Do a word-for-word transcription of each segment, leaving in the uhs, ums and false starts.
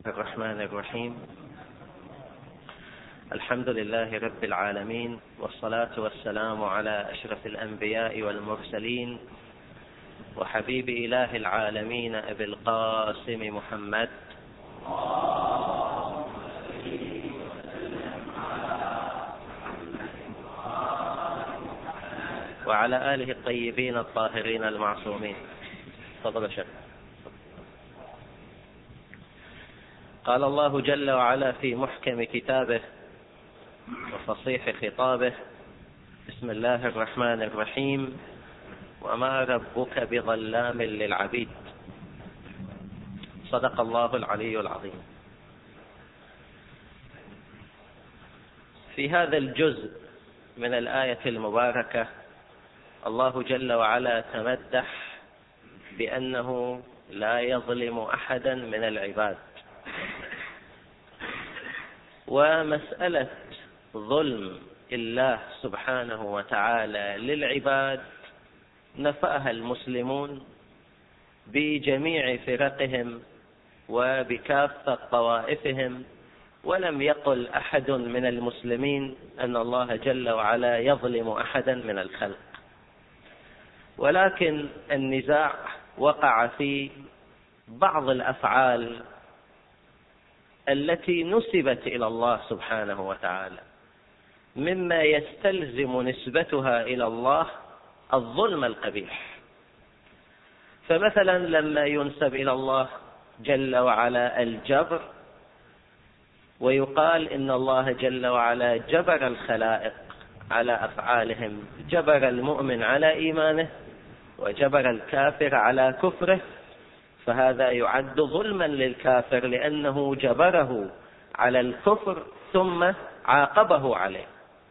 الرحمن الرحيم. الحمد لله رب العالمين، والصلاة والسلام على أشرف الأنبياء والمرسلين وحبيب إله العالمين أبي القاسم محمد وعلى آله الطيبين الطاهرين المعصومين. تفضل شيخ. قال الله جل وعلا في محكم كتابه وفصيح خطابه: بسم الله الرحمن الرحيم، وما ربك بظلام للعبيد. صدق الله العلي العظيم. في هذا الجزء من الآية المباركة الله جل وعلا تمدح بأنه لا يظلم أحدا من العباد، ومسألة ظلم الله سبحانه وتعالى للعباد نفاها المسلمون بجميع فرقهم وبكافة طوائفهم، ولم يقل أحد من المسلمين أن الله جل وعلا يظلم أحدا من الخلق، ولكن النزاع وقع في بعض الأفعال التي نسبت إلى الله سبحانه وتعالى مما يستلزم نسبتها إلى الله الظلم القبيح. فمثلا لما ينسب إلى الله جل وعلا الجبر، ويقال إن الله جل وعلا جبر الخلائق على أفعالهم، جبر المؤمن على إيمانه وجبر الكافر على كفره، فهذا يعد ظلما للكافر لأنه جبره على الكفر ثم عاقبه عليه.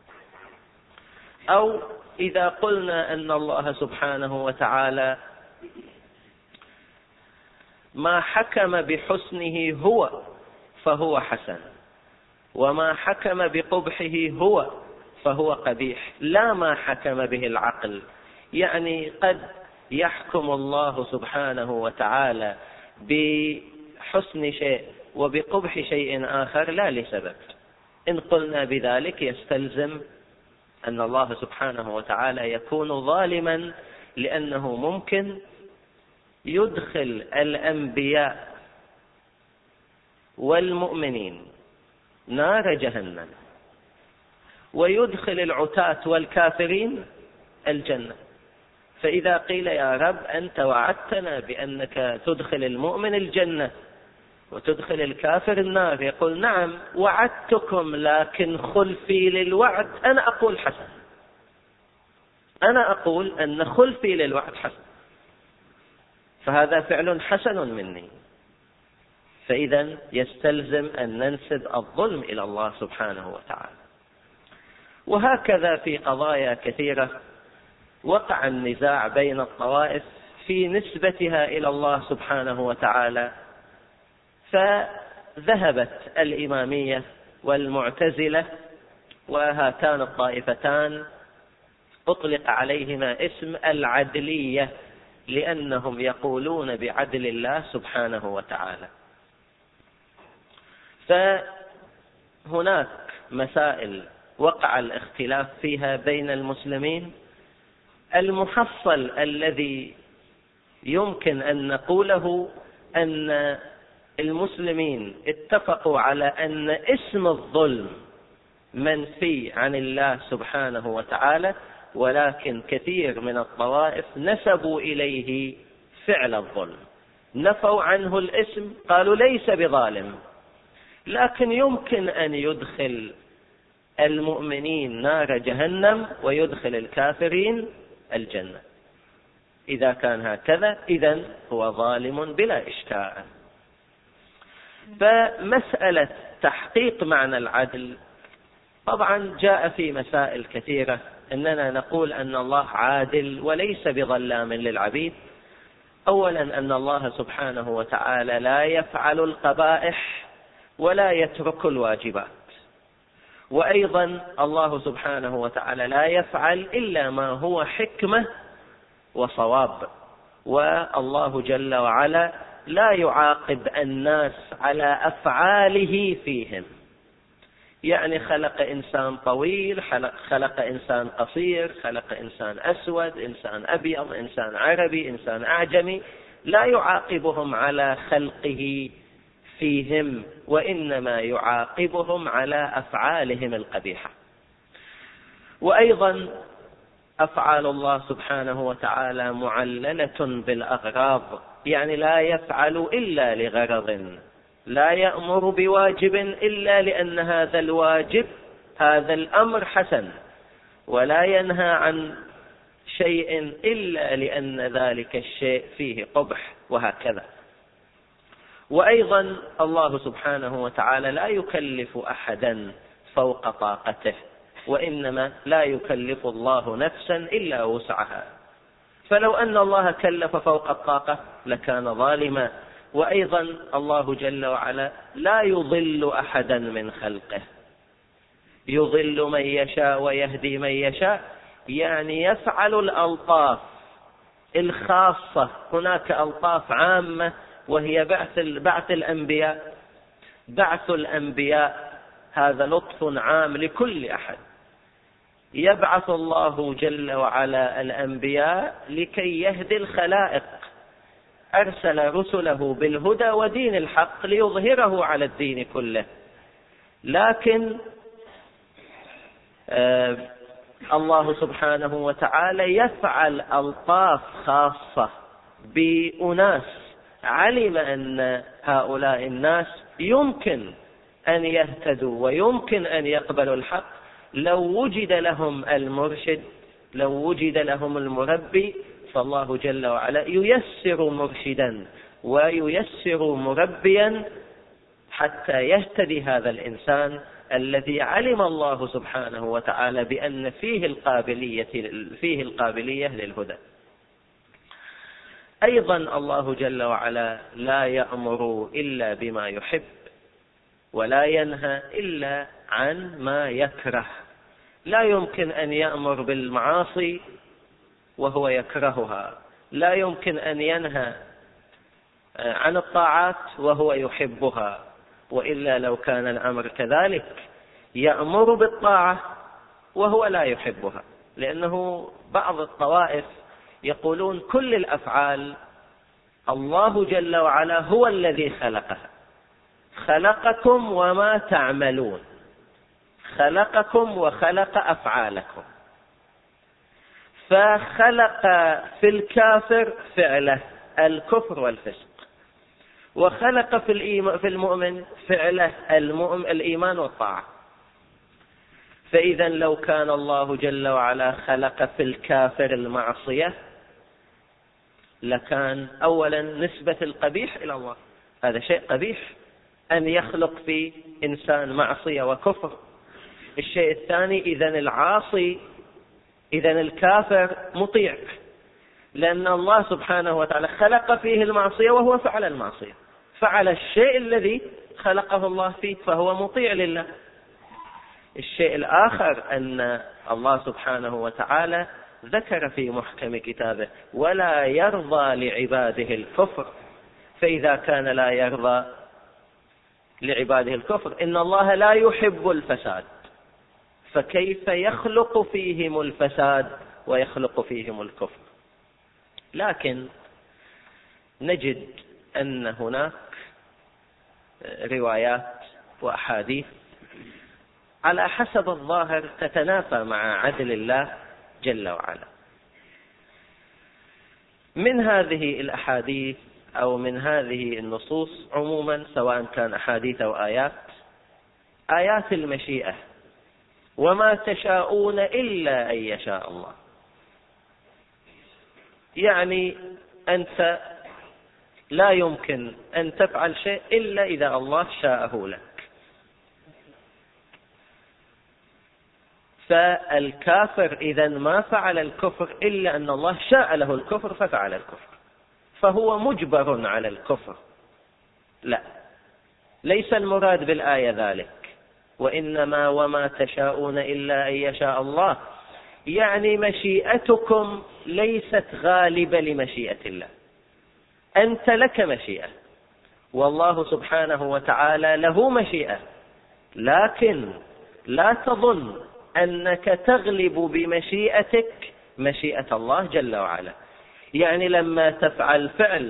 أو إذا قلنا أن الله سبحانه وتعالى ما حكم بحسنه هو فهو حسن، وما حكم بقبحه هو فهو قبيح، لا ما حكم به العقل. يعني قد يحكم الله سبحانه وتعالى بحسن شيء وبقبح شيء آخر لا لسبب. إن قلنا بذلك يستلزم أن الله سبحانه وتعالى يكون ظالما، لأنه ممكن يدخل الأنبياء والمؤمنين نار جهنم، ويدخل العتاة والكافرين الجنة. فإذا قيل يا رب أنت وعدتنا بأنك تدخل المؤمن الجنة وتدخل الكافر النار، يقول نعم وعدتكم، لكن خلفي للوعد أنا أقول حسن، أنا أقول أن خلفي للوعد حسن، فهذا فعل حسن مني. فإذا يستلزم أن ننسب الظلم إلى الله سبحانه وتعالى. وهكذا في قضايا كثيرة وقع النزاع بين الطوائف في نسبتها إلى الله سبحانه وتعالى، فذهبت الإمامية والمعتزلة، وهاتان الطائفتان أطلق عليهما اسم العدلية، لأنهم يقولون بعدل الله سبحانه وتعالى. فهناك مسائل وقع الاختلاف فيها بين المسلمين. المحصل الذي يمكن أن نقوله أن المسلمين اتفقوا على أن اسم الظلم منفي عن الله سبحانه وتعالى، ولكن كثير من الطوائف نسبوا إليه فعل الظلم، نفوا عنه الاسم، قالوا ليس بظالم، لكن يمكن أن يدخل المؤمنين نار جهنم ويدخل الكافرين الجنة. إذا كان هكذا إذن هو ظالم بلا إشكال. فمسألة تحقيق معنى العدل طبعا جاء في مسائل كثيرة، أننا نقول أن الله عادل وليس بظلام للعبيد. أولا أن الله سبحانه وتعالى لا يفعل القبائح ولا يترك الواجبات، وأيضا الله سبحانه وتعالى لا يفعل إلا ما هو حكمة وصواب، والله جل وعلا لا يعاقب الناس على أفعاله فيهم. يعني خلق إنسان طويل، خلق, خلق إنسان قصير، خلق إنسان أسود، إنسان أبيض، إنسان عربي، إنسان أعجمي، لا يعاقبهم على خلقه فيهم، وإنما يعاقبهم على أفعالهم القبيحة. وأيضا أفعال الله سبحانه وتعالى معللة بالأغراض، يعني لا يفعل إلا لغرض، لا يأمر بواجب إلا لأن هذا الواجب هذا الأمر حسن، ولا ينهى عن شيء إلا لأن ذلك الشيء فيه قبح، وهكذا. وأيضا الله سبحانه وتعالى لا يكلف أحدا فوق طاقته، وإنما لا يكلف الله نفسا إلا وسعها، فلو أن الله كلف فوق الطاقة لكان ظالما. وأيضا الله جل وعلا لا يضل أحدا من خلقه، يضل من يشاء ويهدي من يشاء، يعني يفعل الألطاف الخاصة. هناك ألطاف عامة وهي بعث بعث الأنبياء. بعث الأنبياء هذا لطف عام لكل أحد. يبعث الله جل وعلا الأنبياء لكي يهدي الخلائق، أرسل رسله بالهدى ودين الحق ليظهره على الدين كله. لكن آه الله سبحانه وتعالى يفعل ألطاف خاصة بأناس علم أن هؤلاء الناس يمكن أن يهتدوا ويمكن أن يقبلوا الحق لو وجد لهم المرشد، لو وجد لهم المربي، فالله جل وعلا ييسر مرشدا وييسر مربيا حتى يهتدي هذا الإنسان الذي علم الله سبحانه وتعالى بأن فيه القابلية فيه القابلية للهدى. أيضا الله جل وعلا لا يأمر إلا بما يحب، ولا ينهى إلا عن ما يكره. لا يمكن أن يأمر بالمعاصي وهو يكرهها، لا يمكن أن ينهى عن الطاعات وهو يحبها، وإلا لو كان الأمر كذلك يأمر بالطاعة وهو لا يحبها. لأنه بعض الطوائف يقولون كل الأفعال الله جل وعلا هو الذي خلقها، خلقكم وما تعملون، خلقكم وخلق أفعالكم. فخلق في الكافر فعله الكفر والفسق، وخلق في المؤمن فعله الإيمان والطاعة. فإذا لو كان الله جل وعلا خلق في الكافر المعصية لكان أولا نسبة القبيح إلى الله، هذا شيء قبيح أن يخلق في إنسان معصية وكفر. الشيء الثاني إذن العاصي إذن الكافر مطيع، لأن الله سبحانه وتعالى خلق فيه المعصية وهو فعل المعصية، فعل الشيء الذي خلقه الله فيه، فهو مطيع لله. الشيء الآخر أن الله سبحانه وتعالى ذكر في محكم كتابه ولا يرضى لعباده الكفر، فإذا كان لا يرضى لعباده الكفر إن الله لا يحب الفساد، فكيف يخلق فيهم الفساد ويخلق فيهم الكفر؟ لكن نجد أن هناك روايات وأحاديث على حسب الظاهر تتنافى مع عدل الله جل وعلا. من هذه الأحاديث أو من هذه النصوص عموما، سواء كان أحاديث أو آيات، آيات المشيئة، وما تشاءون إلا أن يشاء الله. يعني أنت لا يمكن أن تفعل شيء إلا إذا الله شاءه لك. فالكافر إذا ما فعل الكفر إلا أن الله شاء له الكفر ففعل الكفر، فهو مجبر على الكفر. لا، ليس المراد بالآية ذلك، وإنما وما تشاءون إلا أن يشاء الله، يعني مشيئتكم ليست غالبة لمشيئة الله. أنت لك مشيئة والله سبحانه وتعالى له مشيئة، لكن لا تظن أنك تغلب بمشيئتك مشيئة الله جل وعلا. يعني لما تفعل فعل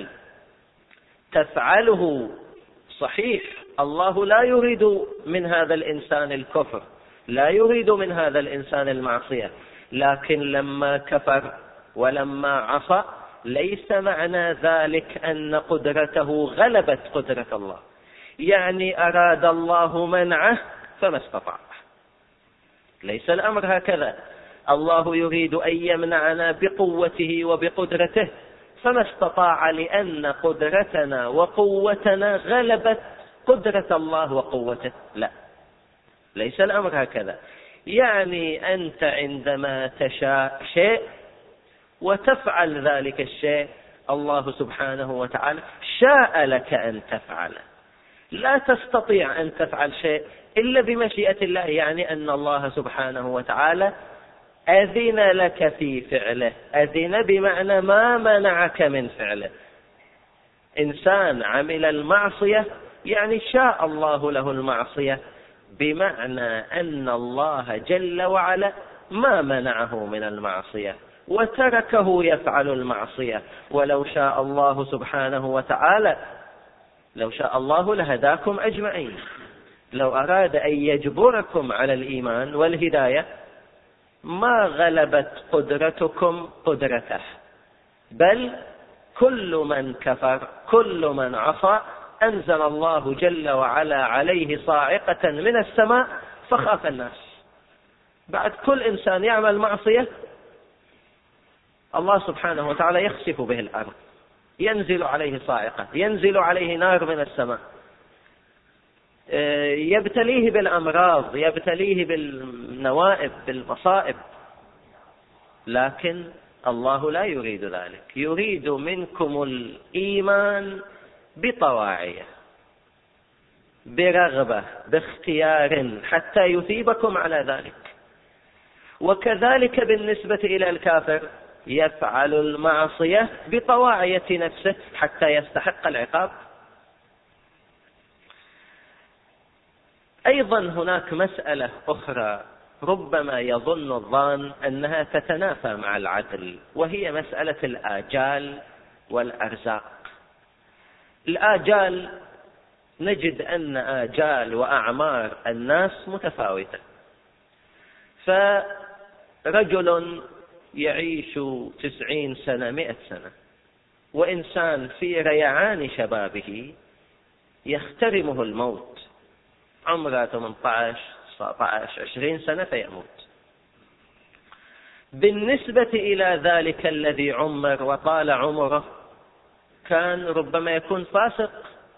تفعله صحيح، الله لا يريد من هذا الإنسان الكفر، لا يريد من هذا الإنسان المعصية، لكن لما كفر ولما عصى ليس معنى ذلك أن قدرته غلبت قدرة الله. يعني أراد الله منعه فما استطاع، ليس الأمر هكذا. الله يريد أن يمنعنا بقوته وبقدرته فما استطاع، لأن قدرتنا وقوتنا غلبت قدرة الله وقوته. لا، ليس الأمر هكذا. يعني أنت عندما تشاء شيء وتفعل ذلك الشيء، الله سبحانه وتعالى شاء لك أن تفعله. لا تستطيع أن تفعل شيء إلا بمشيئة الله، يعني أن الله سبحانه وتعالى أذن لك في فعله. أذن بمعنى ما منعك من فعله. إنسان عمل المعصية يعني شاء الله له المعصية، بمعنى أن الله جل وعلا ما منعه من المعصية وتركه يفعل المعصية. ولو شاء الله سبحانه وتعالى لو شاء الله لهداكم أجمعين. لو أراد أن يجبركم على الإيمان والهداية ما غلبت قدرتكم قدرته، بل كل من كفر كل من عصى أنزل الله جل وعلا عليه صاعقة من السماء فخاف الناس. بعد كل إنسان يعمل معصية الله سبحانه وتعالى يخسف به الأرض، ينزل عليه صاعقة، ينزل عليه نار من السماء، يبتليه بالأمراض، يبتليه بالنوائب بالمصائب. لكن الله لا يريد ذلك، يريد منكم الإيمان بطواعية، برغبة، باختيار، حتى يثيبكم على ذلك. وكذلك بالنسبة إلى الكافر يفعل المعصية بطواعية نفسه حتى يستحق العقاب. أيضا هناك مسألة أخرى ربما يظن الظان أنها تتنافى مع العدل، وهي مسألة الآجال والأرزاق. الآجال نجد أن آجال وأعمار الناس متفاوتة، فرجل يعيش تسعين سنة مئة سنة، وإنسان في ريعان شبابه يخترمه الموت عمره ثمانية عشر تسعة عشر عشرين سنة فيموت. بالنسبة إلى ذلك الذي عمر وطال عمره كان ربما يكون فاسق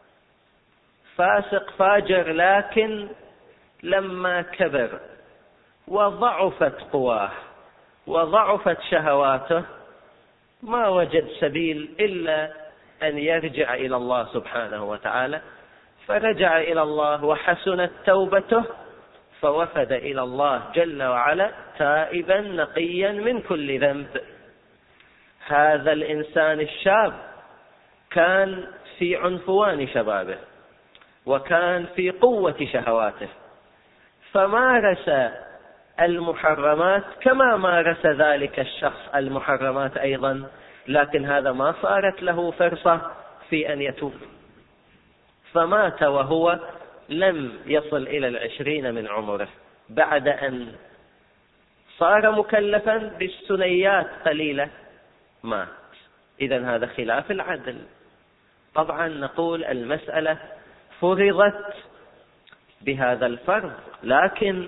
فاسق فاجر، لكن لما كبر وضعفت قواه وضعفت شهواته ما وجد سبيل إلا أن يرجع إلى الله سبحانه وتعالى، فرجع إلى الله وحسنت توبته فوفد إلى الله جل وعلا تائبا نقيا من كل ذنب. هذا الإنسان الشاب كان في عنفوان شبابه وكان في قوة شهواته، فمارس المحرمات كما مارس ذلك الشخص المحرمات أيضا، لكن هذا ما صارت له فرصة في أن يتوب، فمات وهو لم يصل إلى العشرين من عمره، بعد أن صار مكلفا بالسنيات قليلة مات. إذن هذا خلاف العدل. طبعا نقول المسألة فرضت بهذا الفرض، لكن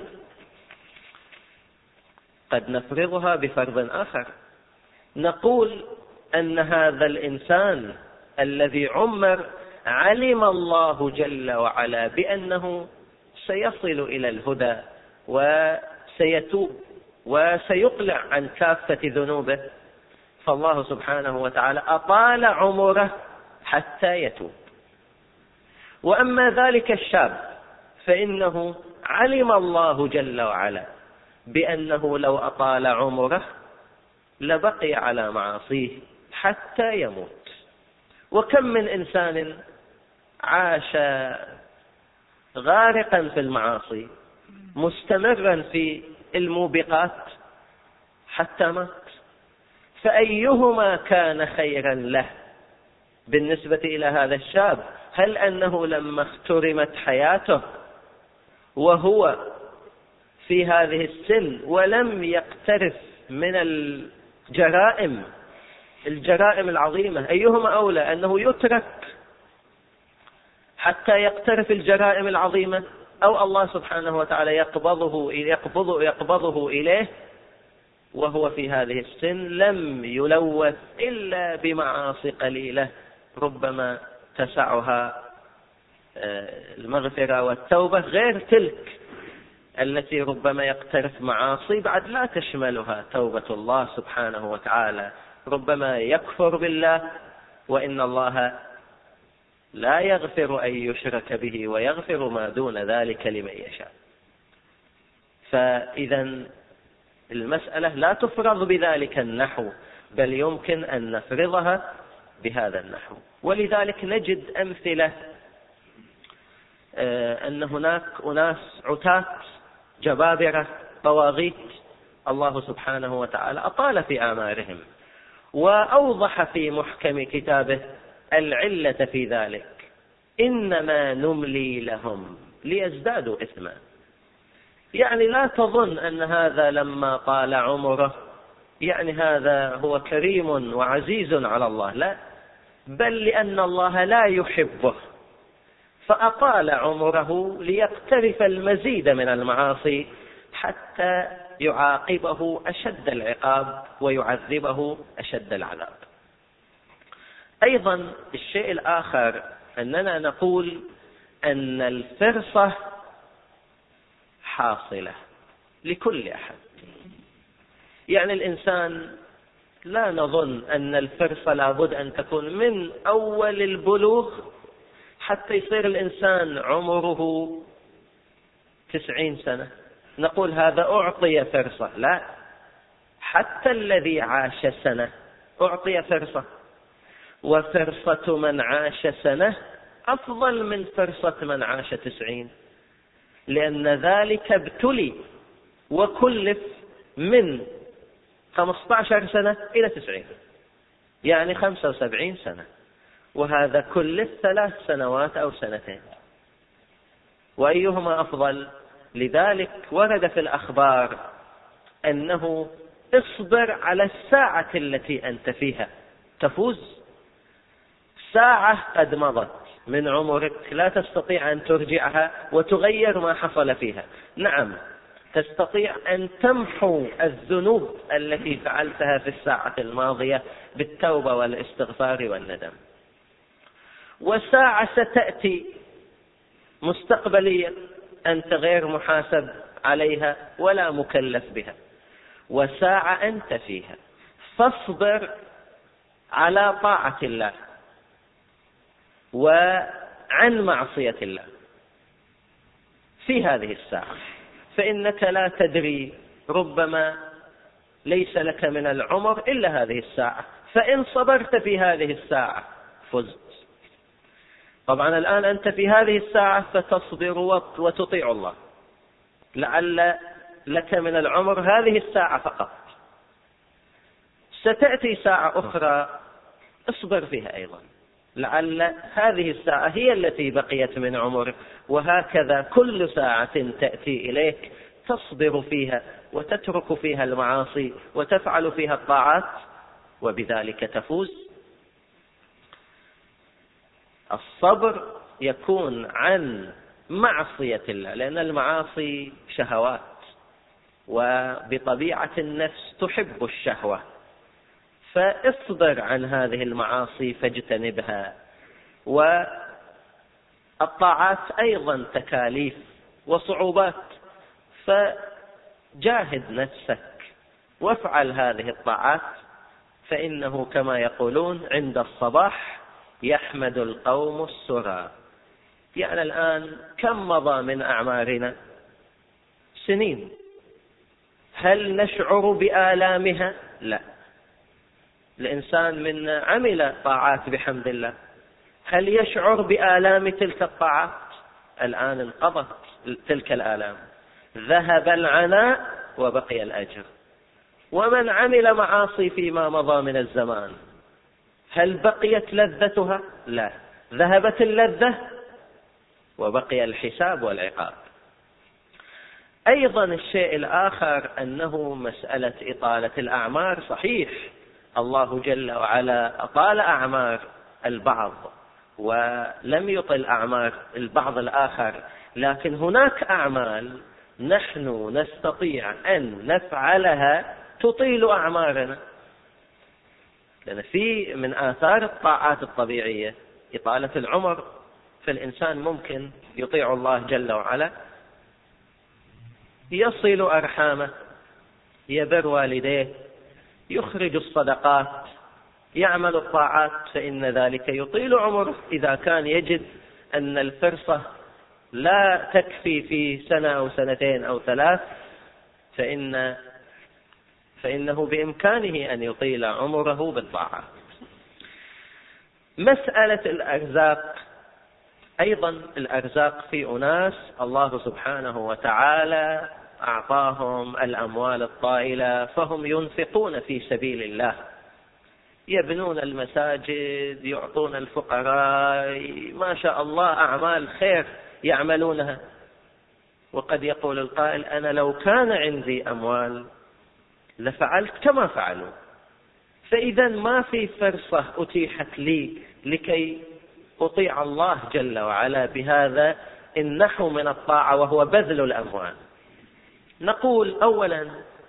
قد نفرضها بفرض آخر. نقول أن هذا الإنسان الذي عمر علم الله جل وعلا بأنه سيصل إلى الهدى وسيتوب وسيقلع عن كافة ذنوبه، فالله سبحانه وتعالى أطال عمره حتى يتوب. وأما ذلك الشاب فإنه علم الله جل وعلا بأنه لو أطال عمره لبقي على معاصيه حتى يموت، وكم من إنسان عاش غارقا في المعاصي مستمرا في الموبقات حتى مات. فأيهما كان خيرا له بالنسبة إلى هذا الشاب؟ هل أنه لما اخترمت حياته وهو في هذه السن ولم يقترف من الجرائم الجرائم العظيمة، أيهما أولى، أنه يترك حتى يقترف الجرائم العظيمة، أو الله سبحانه وتعالى يقبضه يقبضه يقبضه إليه وهو في هذه السن لم يلوث إلا بمعاصي قليلة ربما تسعها المغفرة والتوبة، غير تلك التي ربما يقترف معاصي بعد لا تشملها توبة الله سبحانه وتعالى، ربما يكفر بالله، وإن الله لا يغفر أن يشرك به ويغفر ما دون ذلك لمن يشاء. فإذا المسألة لا تفرض بذلك النحو، بل يمكن أن نفرضها بهذا النحو. ولذلك نجد أمثلة أن هناك أناس عتاة جبابرة طواغيت الله سبحانه وتعالى أطال في آمارهم، وأوضح في محكم كتابه العلة في ذلك: إنما نملي لهم ليزدادوا إثما. يعني لا تظن أن هذا لما طال عمره يعني هذا هو كريم وعزيز على الله، لا، بل لأن الله لا يحبه فأطال عمره ليقترف المزيد من المعاصي حتى يعاقبه أشد العقاب ويعذبه أشد العذاب. أيضا الشيء الآخر أننا نقول أن الفرصة حاصلة لكل أحد. يعني الإنسان لا نظن أن الفرصة لابد أن تكون من أول البلوغ حتى يصير الإنسان عمره تسعين سنة نقول هذا أعطي فرصة. لا، حتى الذي عاش سنة أعطي فرصة، وفرصة من عاش سنة أفضل من فرصة من عاش تسعين، لأن ذلك ابتلي وكلف من خمسة عشر سنة إلى تسعين، يعني خمسة وسبعين سنة، وهذا كلف ثلاث سنوات أو سنتين. وأيهما أفضل؟ لذلك ورد في الأخبار أنه اصبر على الساعة التي أنت فيها تفوز. ساعة قد مضت من عمرك لا تستطيع أن ترجعها وتغير ما حصل فيها. نعم، تستطيع أن تمحو الذنوب التي فعلتها في الساعة الماضية بالتوبة والاستغفار والندم. وساعة ستأتي مستقبليا أنت غير محاسب عليها ولا مكلف بها، وساعة أنت فيها، فاصبر على طاعة الله وعن معصية الله في هذه الساعة، فإنك لا تدري، ربما ليس لك من العمر إلا هذه الساعة، فإن صبرت في هذه الساعة فزت. طبعا الآن أنت في هذه الساعة فتصبر وتطيع الله، لعل لك من العمر هذه الساعة فقط، ستأتي ساعة أخرى اصبر فيها أيضا، لعل هذه الساعة هي التي بقيت من عمرك، وهكذا كل ساعة تأتي إليك تصبر فيها وتترك فيها المعاصي وتفعل فيها الطاعات، وبذلك تفوز. الصبر يكون عن معصية الله، لأن المعاصي شهوات، وبطبيعة النفس تحب الشهوة، فاصبر عن هذه المعاصي فاجتنبها. والطاعات أيضا تكاليف وصعوبات، فجاهد نفسك وافعل هذه الطاعات، فإنه كما يقولون عند الصباح يحمد القوم السرى. يعني الآن كم مضى من أعمارنا؟ سنين. هل نشعر بآلامها؟ لا. الإنسان منا عمل طاعات بحمد الله، هل يشعر بآلام تلك الطاعات؟ الآن انقضت تلك الآلام، ذهب العناء وبقي الأجر. ومن عمل معاصي فيما مضى من الزمان هل بقيت لذتها؟ لا، ذهبت اللذة وبقي الحساب والعقاب. أيضا الشيء الآخر أنه مسألة إطالة الأعمار. صحيح الله جل وعلا أطال أعمار البعض ولم يطل أعمار البعض الآخر، لكن هناك أعمال نحن نستطيع أن نفعلها تطيل أعمارنا، لأن في من آثار الطاعات الطبيعية إطالة العمر. فالإنسان ممكن يطيع الله جل وعلا، يصل أرحامه، يبر والديه، يخرج الصدقات، يعمل الطاعات، فإن ذلك يطيل عمره. إذا كان يجد أن الفرصة لا تكفي في سنة أو سنتين أو ثلاث فإن فإنه بإمكانه أن يطيل عمره بالطاعات. مسألة الأرزاق أيضا، الأرزاق في أناس الله سبحانه وتعالى أعطاهم الأموال الطائلة فهم ينفقون في سبيل الله، يبنون المساجد، يعطون الفقراء، ما شاء الله أعمال خير يعملونها. وقد يقول القائل أنا لو كان عندي أموال لفعلت كما فعلوا. فإذا ما في فرصة أتيحت لي لكي أطيع الله جل وعلا بهذا النحو من الطاعة وهو بذل الأموال. نقول أولا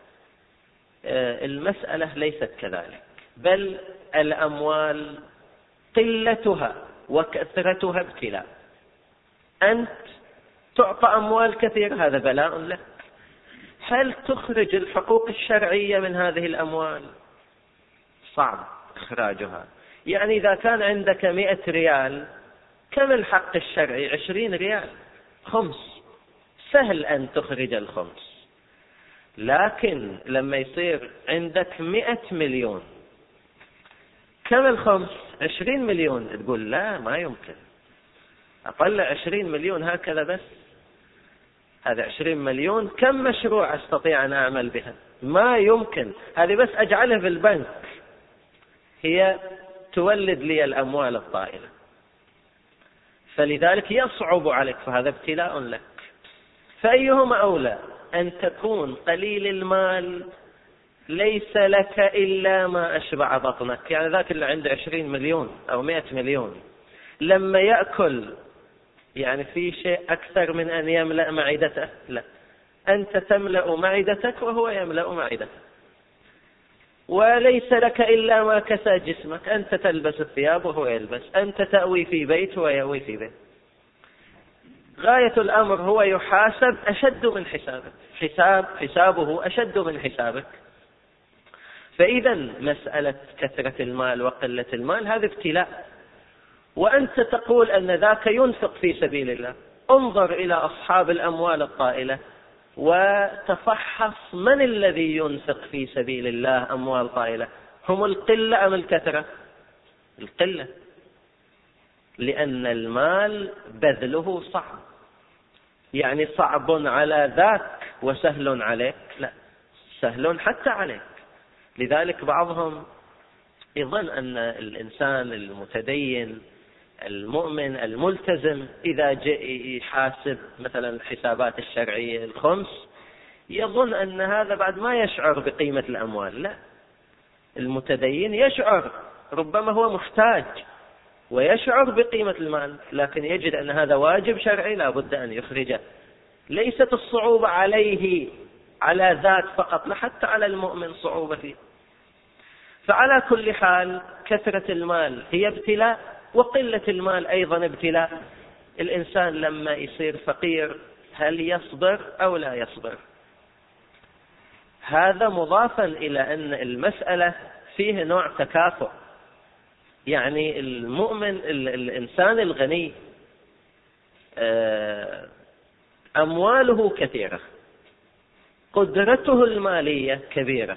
المسألة ليست كذلك، بل الأموال قلتها وكثرتها ابتلاء. أنت تعطى أموال كثيرة، هذا بلاء لك. هل تخرج الحقوق الشرعية من هذه الأموال؟ صعب إخراجها. يعني إذا كان عندك مئة ريال، كم الحق الشرعي؟ عشرين ريال، خمس، سهل أن تخرج الخمس. لكن لما يصير عندك مئة مليون، كم الخمس؟ عشرين مليون. تقول لا، ما يمكن، أطلع عشرين مليون هكذا بس. هذا عشرين مليون كم مشروع أستطيع أن أعمل بها؟ ما يمكن، هذه بس أجعلها في البنك هي تولد لي الأموال الطائلة. فلذلك يصعب عليك، فهذا ابتلاء لك. فأيهما أولى؟ أن تكون قليل المال ليس لك إلا ما أشبع بطنك، يعني ذاك اللي عنده عشرين مليون أو مئة مليون لما يأكل يعني في شيء أكثر من أن يملأ معدته؟ لا، أنت تملأ معدتك وهو يملأ معدته. وليس لك إلا ما كسى جسمك، أنت تلبس الثياب وهو يلبس، أنت تأوي في بيت وهو يأوي في بيت. غاية الأمر هو يحاسب أشد من حسابك، حساب حسابه أشد من حسابك. فإذا مسألة كثرة المال وقلة المال هذا ابتلاء، وأنت تقول أن ذاك ينفق في سبيل الله. انظر إلى أصحاب الأموال الطائلة وتفحص من الذي ينفق في سبيل الله أموال طائلة، هم القلة أم الكثرة؟ القلة، لأن المال بذله صعب. يعني صعب على ذاك وسهل عليك؟ لا، سهل حتى عليك. لذلك بعضهم يظن أن الإنسان المتدين المؤمن الملتزم إذا جاء يحاسب مثلا الحسابات الشرعية الخمس يظن أن هذا بعد ما يشعر بقيمة الأموال. لا، المتدين يشعر، ربما هو محتاج ويشعر بقيمة المال، لكن يجد أن هذا واجب شرعي لا بد أن يخرجه. ليست الصعوبة عليه على ذات فقط، لا، حتى على المؤمن صعوبة فيه. فعلى كل حال كثرة المال هي ابتلاء، وقلة المال أيضا ابتلاء. الإنسان لما يصير فقير هل يصبر أو لا يصبر؟ هذا مضافا إلى أن المسألة فيه نوع تكافؤ. يعني المؤمن الإنسان الغني أمواله كثيرة، قدرته المالية كبيرة،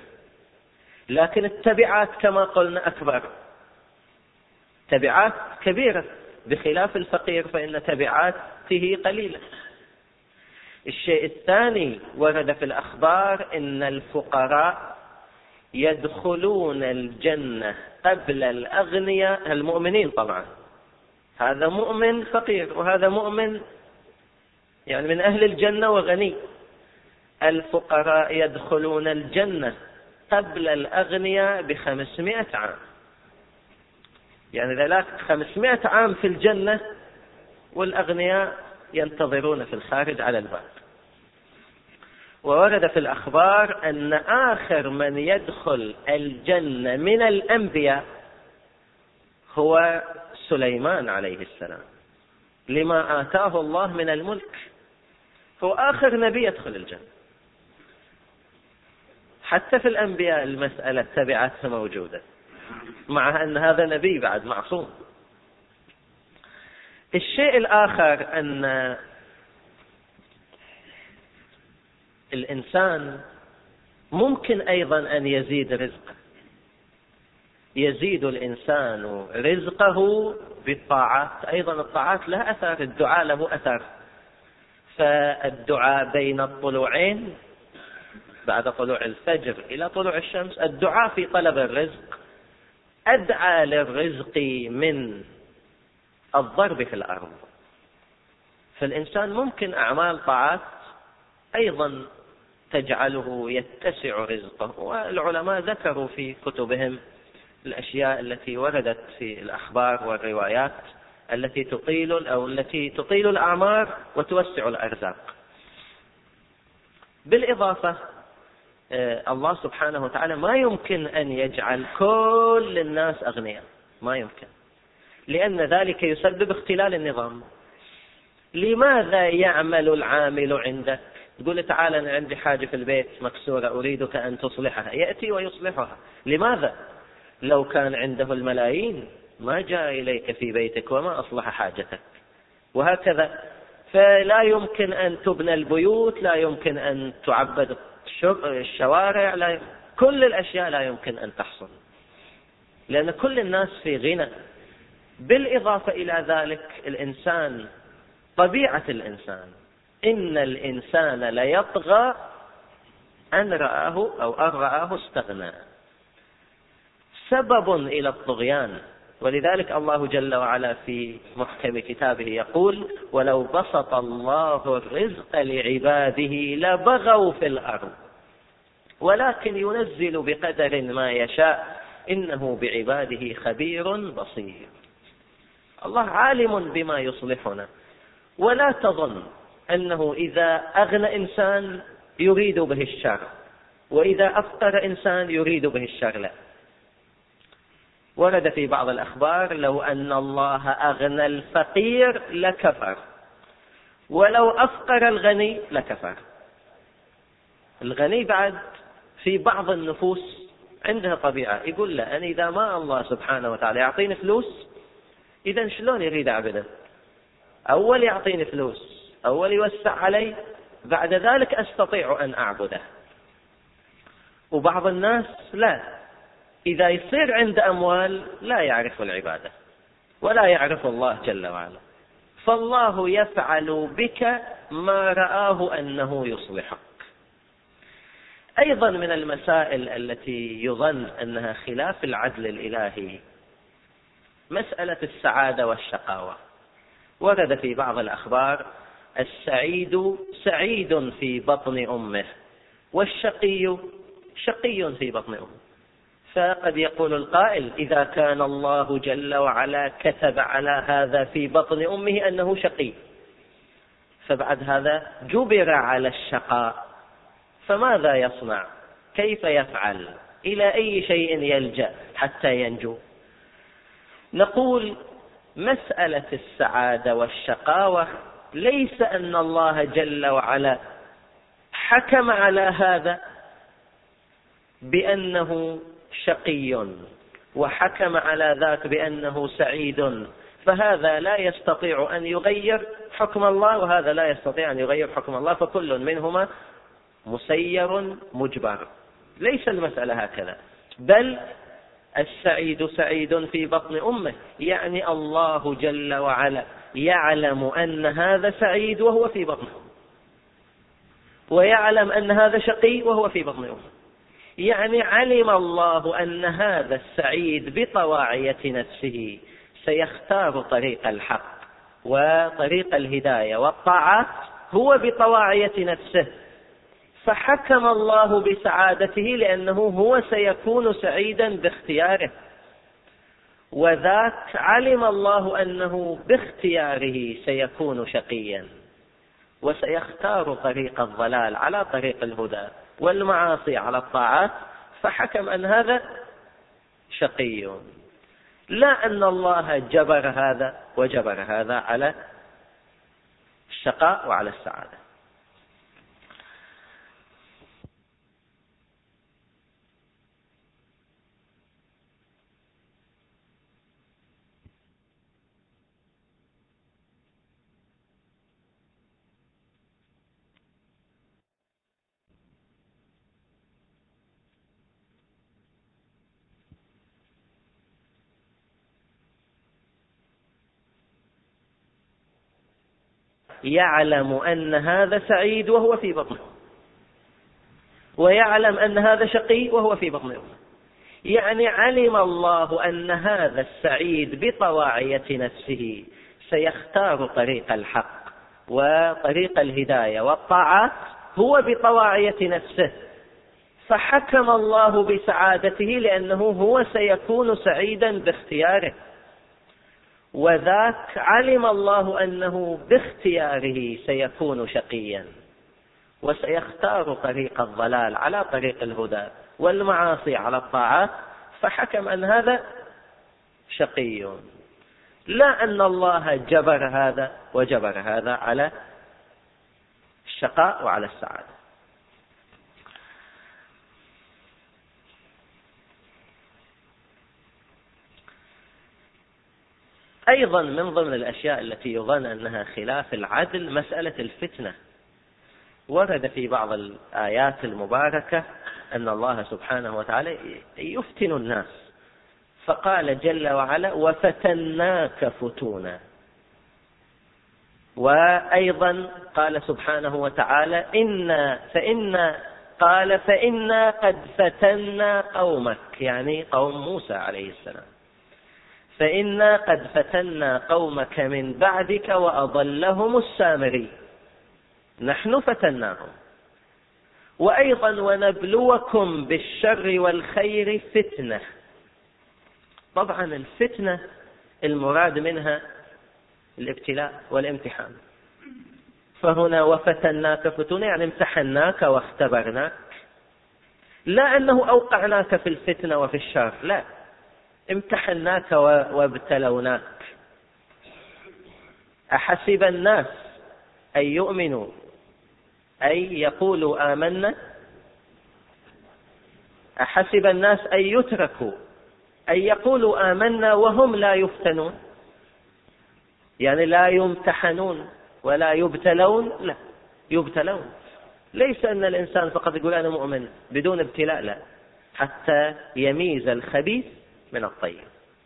لكن التبعات كما قلنا أكبر، تبعات كبيرة. بخلاف الفقير فإن تبعاته قليلة. الشيء الثاني ورد في الأخبار إن الفقراء يدخلون الجنة قبل الأغنياء المؤمنين. طبعا هذا مؤمن فقير وهذا مؤمن يعني من أهل الجنة وغني. الفقراء يدخلون الجنة قبل الأغنياء بخمسمائة عام، يعني ذلك خمسمائة عام في الجنة والأغنياء ينتظرون في الخارج على الباب. وورد في الأخبار أن آخر من يدخل الجنة من الأنبياء هو سليمان عليه السلام، لما آتاه الله من الملك، هو آخر نبي يدخل الجنة. حتى في الأنبياء المسألة تبعتها موجودة، مع أن هذا نبي بعد معصوم. الشيء الآخر أن الإنسان ممكن أيضا أن يزيد رزقه، يزيد الإنسان رزقه بالطاعات. أيضا الطاعات لها أثر، الدعاء له أثر. فالدعاء بين الطلوعين بعد طلوع الفجر إلى طلوع الشمس، الدعاء في طلب الرزق أدعى للرزق من الضرب في الأرض. فالإنسان ممكن أعمال طاعات أيضا تجعله يتسع رزقه. والعلماء ذكروا في كتبهم الأشياء التي وردت في الأخبار والروايات التي تطيل أو التي تطيل الأعمار وتوسع الأرزاق. بالإضافة الله سبحانه وتعالى ما يمكن أن يجعل كل الناس أغنياء، ما يمكن، لأن ذلك يسبب اختلال النظام. لماذا يعمل العامل عندك؟ تقول تعالى أنا عندي حاجة في البيت مكسورة أريدك أن تصلحها، يأتي ويصلحها. لماذا؟ لو كان عنده الملايين ما جاء إليك في بيتك وما أصلح حاجتك. وهكذا فلا يمكن أن تبنى البيوت، لا يمكن أن تعبد الشوارع، لا كل الأشياء لا يمكن أن تحصل، لأن كل الناس في غنى. بالإضافة إلى ذلك الإنسان طبيعة الإنسان، إن الإنسان ليطغى أن رآه أو أن رآه استغنى، سبب إلى الطغيان. ولذلك الله جل وعلا في محكم كتابه يقول: ولو بسط الله الرزق لعباده لبغوا في الأرض ولكن ينزل بقدر ما يشاء إنه بعباده خبير بصير. الله عالم بما يصلحنا. ولا تظن أنه إذا أغنى إنسان يريد به الشر وإذا أفقر إنسان يريد به الشر، لا. ورد في بعض الأخبار: لو أن الله أغنى الفقير لكفر ولو أفقر الغني لكفر. الغني بعد في بعض النفوس عندها طبيعة يقول: لا، أنا إذا ما الله سبحانه وتعالى يعطيني فلوس إذا شلون يريد أعبده؟ أول يعطيني فلوس، أول يوسع علي، بعد ذلك أستطيع أن أعبده. وبعض الناس لا، إذا يصير عند أموال لا يعرف العبادة ولا يعرف الله جل وعلا، فالله يفعل بك ما رآه أنه يصلحك. أيضا من المسائل التي يظن أنها خلاف العدل الإلهي مسألة السعادة والشقاوة. ورد في بعض الأخبار: السعيد سعيد في بطن أمه والشقي شقي في بطن أمه. فقد يقول القائل: إذا كان الله جل وعلا كتب على هذا في بطن أمه أنه شقي، فبعد هذا جبر على الشقاء، فماذا يصنع؟ كيف يفعل؟ إلى أي شيء يلجأ حتى ينجو؟ نقول: مسألة السعادة والشقاوة ليس أن الله جل وعلا حكم على هذا بأنه شقي وحكم على ذاك بأنه سعيد، فهذا لا يستطيع أن يغير حكم الله وهذا لا يستطيع أن يغير حكم الله، فكل منهما مسير مجبر. ليس المسألة هكذا، بل السعيد سعيد في بطن أمه، يعني الله جل وعلا يعلم أن هذا سعيد وهو في بطنه، ويعلم أن هذا شقي وهو في بطن أمه. يعني علم الله أن هذا السعيد بطواعية نفسه سيختار طريق الحق وطريق الهداية والطاعات هو بطواعية نفسه، فحكم الله بسعادته لأنه هو سيكون سعيدا باختياره، وذاك علم الله أنه باختياره سيكون شقيا وسيختار طريق الضلال على طريق الهدى والمعاصي على الطاعات، فحكم أن هذا شقي. لا أن الله جبر هذا وجبر هذا على الشقاء وعلى السعادة. يعلم أن هذا سعيد وهو في بطنه، ويعلم أن هذا شقي وهو في بطنه. يعني علم الله أن هذا السعيد بطواعية نفسه سيختار طريق الحق وطريق الهداية والطاعات هو بطواعية نفسه، فحكم الله بسعادته لأنه هو سيكون سعيدا باختياره، وذاك علم الله أنه باختياره سيكون شقيا وسيختار طريق الضلال على طريق الهدى والمعاصي على الطاعات، فحكم أن هذا شقي. لا أن الله جبر هذا وجبر هذا على الشقاء وعلى السعادة. أيضا من ضمن الأشياء التي يظن أنها خلاف العدل مسألة الفتنة. ورد في بعض الآيات المباركة أن الله سبحانه وتعالى يفتن الناس، فقال جل وعلا وفتناك فتونا. وأيضا قال سبحانه وتعالى إنا فإنا قال فإنا قد فتنا قومك، يعني قوم موسى عليه السلام، فإنا قد فتنا قومك من بعدك وأضلهم السامري، نحن فتناهم. وأيضا ونبلوكم بالشر والخير فتنة. طبعا الفتنة المراد منها الابتلاء والامتحان، فهنا وفتناك فتنة يعني امتحناك واختبرناك، لا أنه أوقعناك في الفتنة وفي الشر، لا، امتحناك وابتلوناك. أحسب الناس أن يؤمنوا أي يقولوا آمنا، أحسب الناس أن يتركوا أن يقولوا آمنا وهم لا يفتنون، يعني لا يمتحنون ولا يبتلون، لا يبتلون. ليس أن الإنسان فقط يقول أنا مؤمن بدون ابتلاء، لا، حتى يميز الخبيث من الطيب.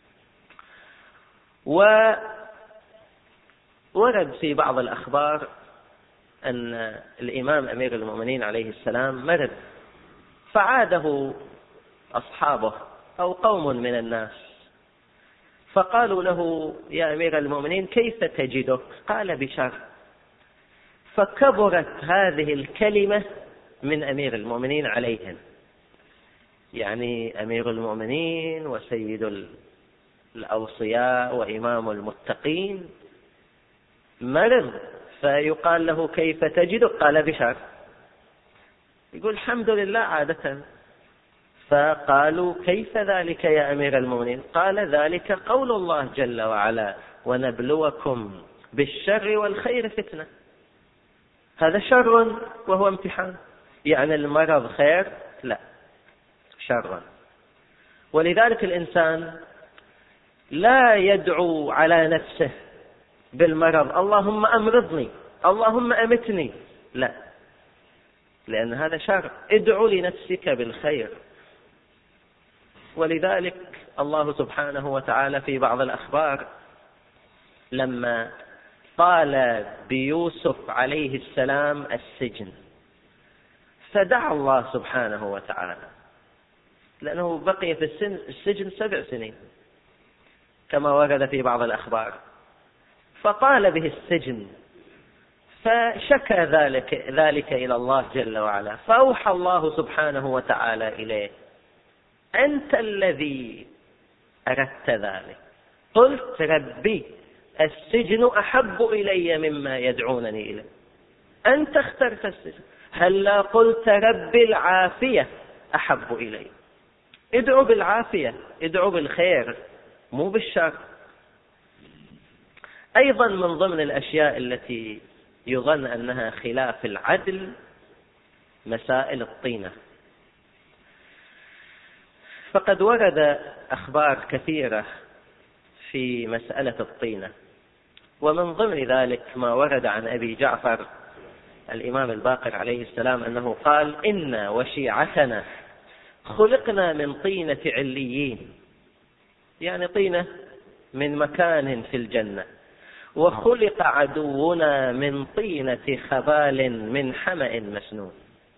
وورد في بعض الأخبار أن الإمام أمير المؤمنين عليه السلام مرض، فعاده أصحابه أو قوم من الناس فقالوا له يا أمير المؤمنين كيف تجدك؟ قال بشر. فكبرت هذه الكلمة من أمير المؤمنين عليهم، يعني أمير المؤمنين وسيد الأوصياء وإمام المتقين مرض، فيقال له كيف تجدك؟ قال بشر. يقول الحمد لله عادة. فقالوا كيف ذلك يا أمير المؤمنين؟ قال ذلك قول الله جل وعلا ونبلوكم بالشر والخير فتنة. هذا شر وهو امتحان، يعني المرض خير؟ لا، شر. ولذلك الإنسان لا يدعو على نفسه بالمرض اللهم أمرضني اللهم أمتني، لا، لأن هذا شر. ادعو لنفسك بالخير. ولذلك الله سبحانه وتعالى في بعض الأخبار لما طال بيوسف عليه السلام السجن فدعا الله سبحانه وتعالى، لأنه بقي في السجن سبع سنين كما ورد في بعض الأخبار، فطال به السجن، فشكى ذلك, ذلك إلى الله جل وعلا، فأوحى الله سبحانه وتعالى إليه: أنت الذي أردت ذلك، قلت ربي السجن أحب إلي مما يدعونني إليه، أنت اخترت السجن، هلا قلت ربي العافية أحب إلي. ادعو بالعافية، ادعو بالخير مو بالشر. أيضا من ضمن الأشياء التي يظن أنها خلاف العدل مسائل الطينة، فقد ورد أخبار كثيرة في مسألة الطينة، ومن ضمن ذلك ما ورد عن أبي جعفر الإمام الباقر عليه السلام أنه قال: إنا وشيعتنا خلقنا من طينة عليين، يعني طينة من مكان في الجنة، وخلق عدونا من طينة خبال من حمأ مسنون.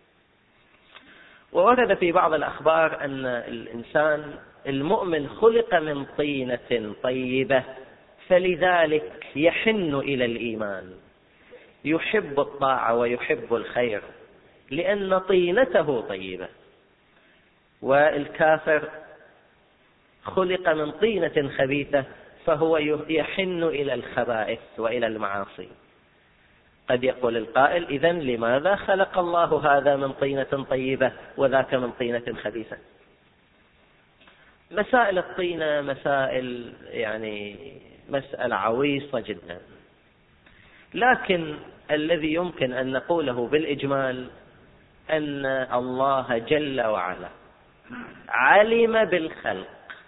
وورد في بعض الأخبار أن الإنسان المؤمن خلق من طينة طيبة، فلذلك يحن إلى الإيمان، يحب الطاعة ويحب الخير لأن طينته طيبة. والكافر خلق من طينة خبيثة فهو يحن إلى الخبائث وإلى المعاصي. قد يقول القائل: إذن لماذا خلق الله هذا من طينة طيبة وذاك من طينة خبيثة؟ مسائل الطينة مسائل يعني مسألة عويصة جدا، لكن الذي يمكن أن نقوله بالإجمال أن الله جل وعلا علم بالخلق،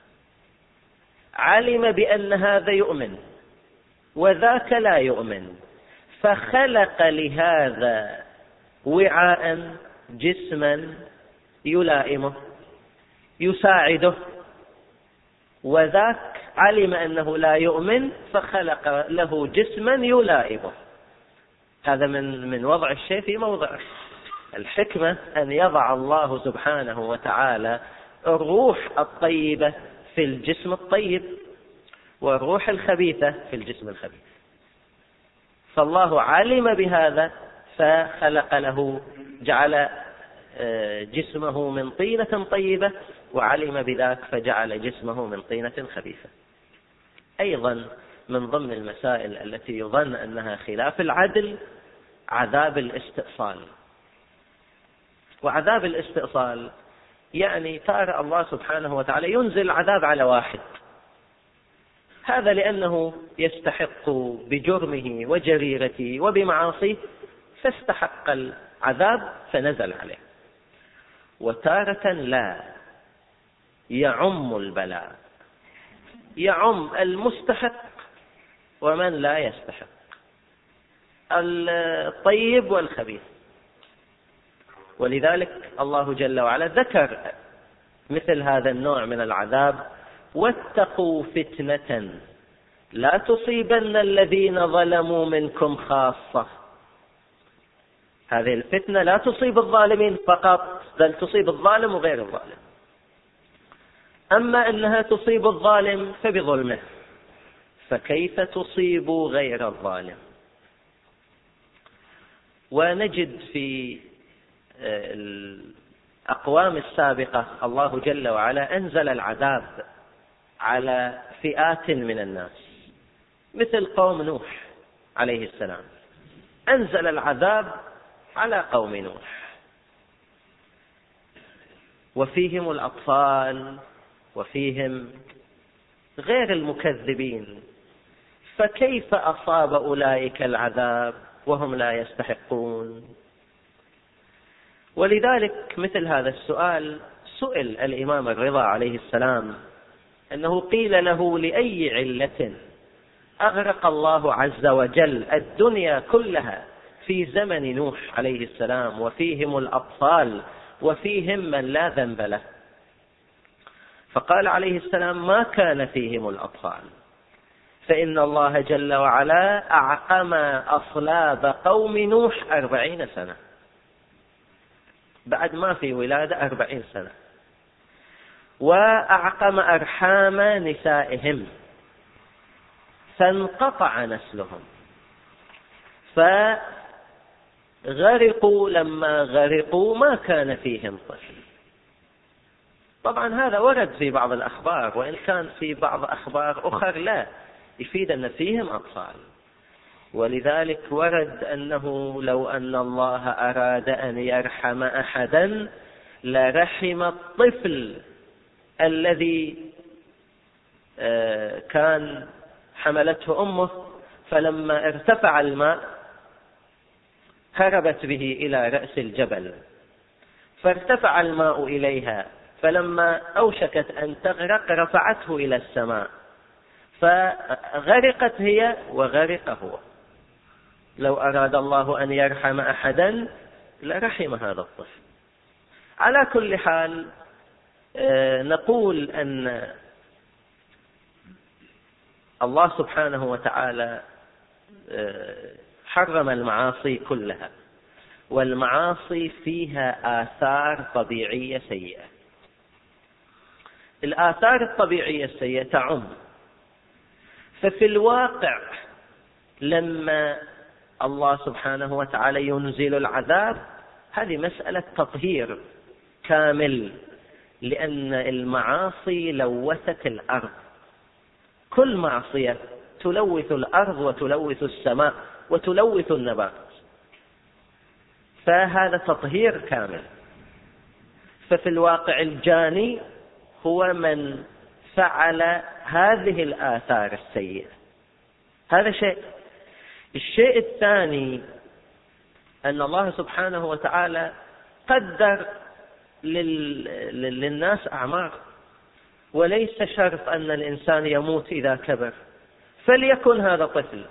علم بأن هذا يؤمن وذاك لا يؤمن، فخلق لهذا وعاء جسما يلائمه يساعده، وذاك علم أنه لا يؤمن فخلق له جسما يلائمه. هذا من من وضع الشيء في موضعه. الحكمة أن يضع الله سبحانه وتعالى الروح الطيبة في الجسم الطيب والروح الخبيثة في الجسم الخبيث، فالله علم بهذا فخلق له، جعل جسمه من طينة طيبة، وعلم بذاك فجعل جسمه من طينة خبيثة. أيضا من ضمن المسائل التي يظن أنها خلاف العدل عذاب الاستئصال. وعذاب الاستئصال يعني ترى الله سبحانه وتعالى ينزل عذاب على واحد، هذا لأنه يستحق بجرمه وجريرته وبمعاصيه فاستحق العذاب فنزل عليه. وتارة لا، يعم البلاء، يعم المستحق ومن لا يستحق، الطيب والخبيث. ولذلك الله جل وعلا ذكر مثل هذا النوع من العذاب: واتقوا فتنة لا تصيبن الذين ظلموا منكم خاصة. هذه الفتنة لا تصيب الظالمين فقط، بل تصيب الظالم وغير الظالم. أما أنها تصيب الظالم فبظلمه، فكيف تصيب غير الظالم؟ ونجد في الأقوام السابقة الله جل وعلا أنزل العذاب على فئات من الناس، مثل قوم نوح عليه السلام، أنزل العذاب على قوم نوح، وفيهم الأطفال وفيهم غير المكذبين، فكيف أصاب أولئك العذاب وهم لا يستحقون؟ ولذلك مثل هذا السؤال سئل الإمام الرضا عليه السلام، أنه قيل له: لأي علة أغرق الله عز وجل الدنيا كلها في زمن نوح عليه السلام وفيهم الأطفال وفيهم من لا ذنب له؟ فقال عليه السلام: ما كان فيهم الأطفال، فإن الله جل وعلا أعقم أصلاب قوم نوح أربعين سنة، بعد ما في ولادة أربعين سنة، وأعقم أرحام نسائهم فانقطع نسلهم، فغرقوا لما غرقوا ما كان فيهم طفل. طبعا هذا ورد في بعض الأخبار، وإن كان في بعض أخبار أخرى لا يفيد أن فيهم أطفال. ولذلك ورد أنه لو أن الله أراد أن يرحم أحدا لرحم الطفل الذي كان حملته أمه، فلما ارتفع الماء هربت به إلى رأس الجبل، فارتفع الماء إليها، فلما أوشكت أن تغرق رفعته إلى السماء، فغرقت هي وغرق هو. لو أراد الله أن يرحم أحدا لرحم هذا الطفل. على كل حال نقول أن الله سبحانه وتعالى حرم المعاصي كلها، والمعاصي فيها آثار طبيعية سيئة. الآثار الطبيعية السيئة تعم، ففي الواقع لما الله سبحانه وتعالى ينزل العذاب هذه مسألة تطهير كامل، لأن المعاصي لوثت الأرض، كل معصية تلوث الأرض وتلوث السماء وتلوث النبات، فهذا تطهير كامل. ففي الواقع الجاني هو من فعل هذه الآثار السيئة، هذا شيء. الشيء الثاني أن الله سبحانه وتعالى قدر للناس أعمار، وليس شرط أن الإنسان يموت إذا كبر، فليكن هذا طفل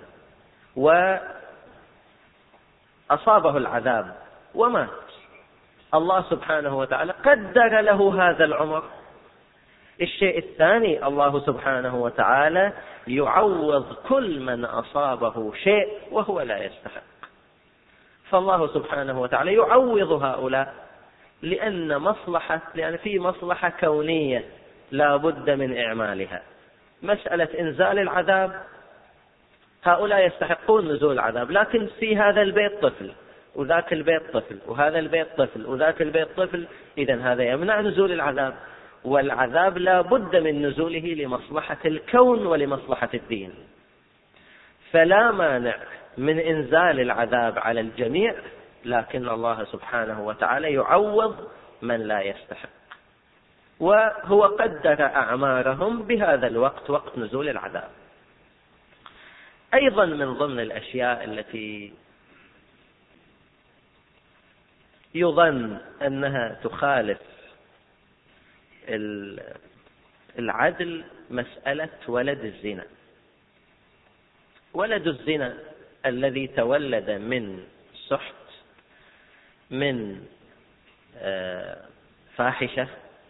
وأصابه العذاب ومات، الله سبحانه وتعالى قدر له هذا العمر. الشيء الثاني الله سبحانه وتعالى يعوض كل من أصابه شيء وهو لا يستحق، فالله سبحانه وتعالى يعوض هؤلاء، لأن مصلحة لأن في مصلحة كونية لا بد من إعمالها. مسألة إنزال العذاب، هؤلاء يستحقون نزول العذاب، لكن في هذا البيت طفل وذاك البيت طفل وهذا البيت طفل وذاك البيت طفل، إذن هذا يمنع نزول العذاب، والعذاب لا بد من نزوله لمصلحة الكون ولمصلحة الدين، فلا مانع من إنزال العذاب على الجميع، لكن الله سبحانه وتعالى يعوض من لا يستحق، وهو قدر أعمارهم بهذا الوقت، وقت نزول العذاب. أيضا من ضمن الأشياء التي يظن أنها تخالف العدل مسألة ولد الزنا. ولد الزنا الذي تولد من سحت، من فاحشة،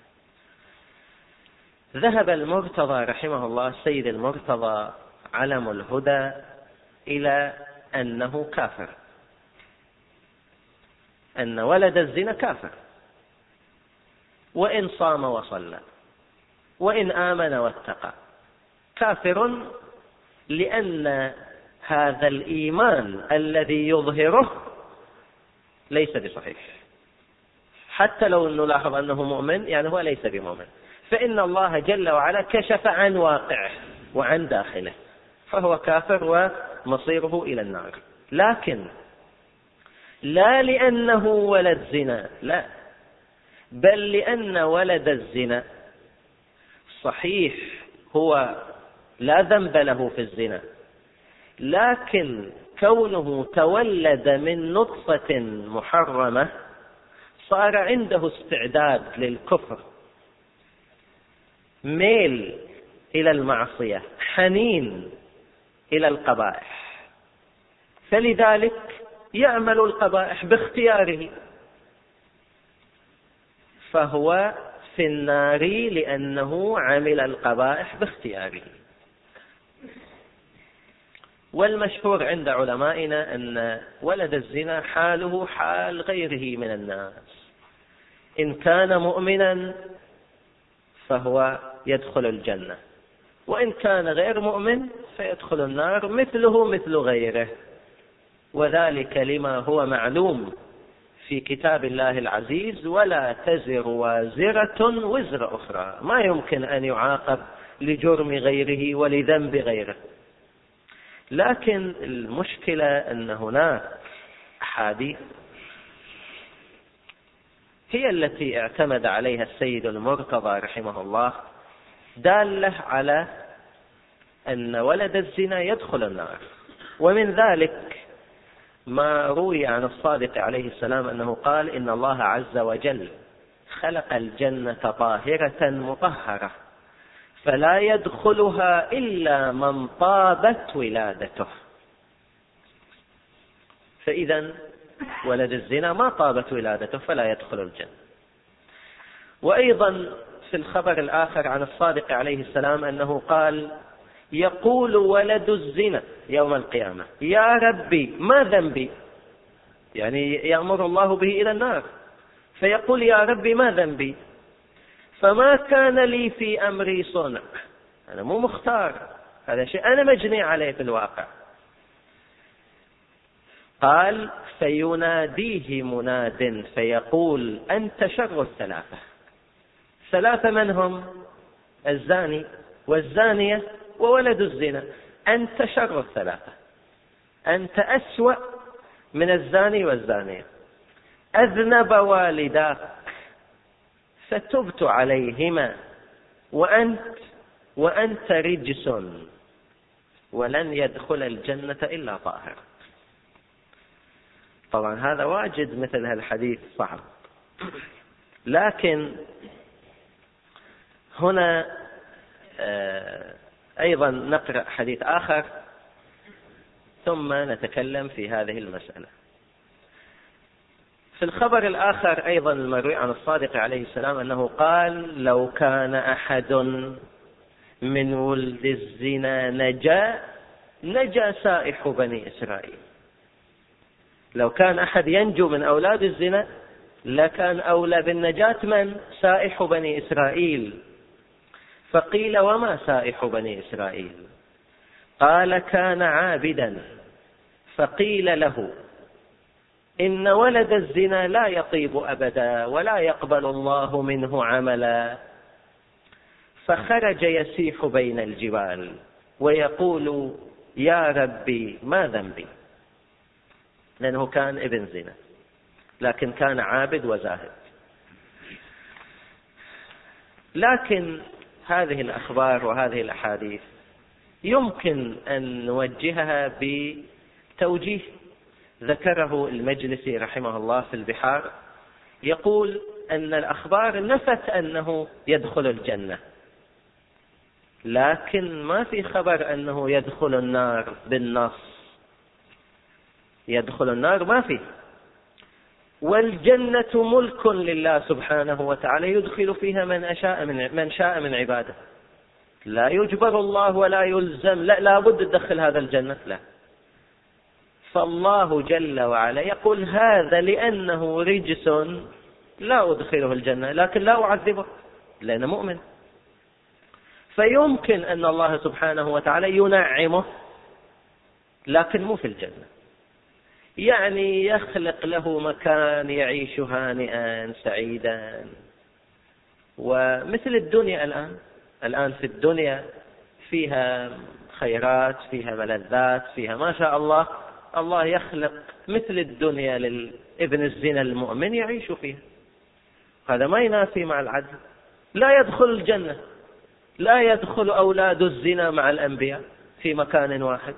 ذهب المرتضى رحمه الله السيد المرتضى علم الهدى إلى أنه كافر، أن ولد الزنا كافر، وإن صام وصلى وإن آمن واتقى كافر، لأن هذا الإيمان الذي يظهره ليس بصحيح، حتى لو نلاحظ أنه مؤمن يعني هو ليس بمؤمن، فإن الله جل وعلا كشف عن واقعه وعن داخله، فهو كافر ومصيره إلى النار. لكن لا لأنه ولد زنا، لا، بل لأن ولد الزنا صحيح هو لا ذنب له في الزنا، لكن كونه تولد من نطفة محرمة صار عنده استعداد للكفر، ميل إلى المعصية، حنين إلى القبائح، فلذلك يعمل القبائح باختياره، فهو في النار لأنه عمل القبائح باختياره. والمشهور عند علمائنا أن ولد الزنا حاله حال غيره من الناس، إن كان مؤمنا فهو يدخل الجنة، وإن كان غير مؤمن فيدخل النار مثله مثل غيره، وذلك لما هو معلوم في كتاب الله العزيز: ولا تزر وازرة وزر أخرى. ما يمكن أن يعاقب لجرم غيره ولذنب غيره. لكن المشكلة أن هناك أحاديث هي التي اعتمد عليها السيد المرتضى رحمه الله، دالة على أن ولد الزنا يدخل النار. ومن ذلك ما روي عن الصادق عليه السلام أنه قال: إن الله عز وجل خلق الجنة طاهرة مطهرة فلا يدخلها إلا من طابت ولادته. فإذا ولد الزنا ما طابت ولادته فلا يدخل الجنة. وأيضا في الخبر الآخر عن الصادق عليه السلام أنه قال: يقول ولد الزنا يوم القيامة: يا ربي ما ذنبي؟ يعني يأمر الله به إلى النار، فيقول: يا ربي ما ذنبي؟ فما كان لي في أمري صنع، أنا مو مختار، هذا شيء أنا مجني عليه في الواقع. قال: فيناديه مناد فيقول: أنت شر الثلاثة. ثلاثة من هم؟ الزاني والزانية وولد الزنا. أنت شر الثلاثة، أنت أسوأ من الزاني والزانية. أذنب والداك فتبت عليهما وأنت وأنت رجس ولن يدخل الجنة إلا طاهر. طبعا هذا واجد، مثل هالحديث صعب. لكن هنا أيضا نقرأ حديث آخر ثم نتكلم في هذه المسألة. في الخبر الآخر أيضا المروي عن الصادق عليه السلام أنه قال: لو كان أحد من ولد الزنا نجا نجا سائح بني إسرائيل. لو كان أحد ينجو من أولاد الزنا لكان أولى بالنجاة من؟ سائح بني إسرائيل. فقيل: وما سائح بني إسرائيل؟ قال: كان عابدا، فقيل له: إن ولد الزنا لا يطيب أبدا ولا يقبل الله منه عملا. فخرج يسيح بين الجبال ويقول: يا ربي ما ذنبي؟ لأنه كان ابن زنا لكن كان عابد وزاهد. لكن هذه الأخبار وهذه الأحاديث يمكن أن نوجهها بتوجيه ذكره المجلسي رحمه الله في البحار، يقول أن الأخبار نفت أنه يدخل الجنة، لكن ما في خبر أنه يدخل النار بالنص. يدخل النار ما في. والجنة ملك لله سبحانه وتعالى يدخل فيها من أشاء من من شاء من عباده، لا يجبر الله ولا يلزم، لا لابد تدخل هذا الجنة، لا. فالله جل وعلا يقول: هذا لأنه رجس لا أدخله الجنة لكن لا أعذبه لأنه مؤمن. فيمكن أن الله سبحانه وتعالى ينعمه لكن مو في الجنة، يعني يخلق له مكان يعيش هانئا سعيدا. ومثل الدنيا الآن الآن في الدنيا فيها خيرات، فيها ملذات، فيها ما شاء الله. الله يخلق مثل الدنيا للابن الزنا المؤمن يعيش فيها، هذا ما ينافي مع العدل. لا يدخل الجنة، لا يدخل أولاد الزنا مع الأنبياء في مكان واحد،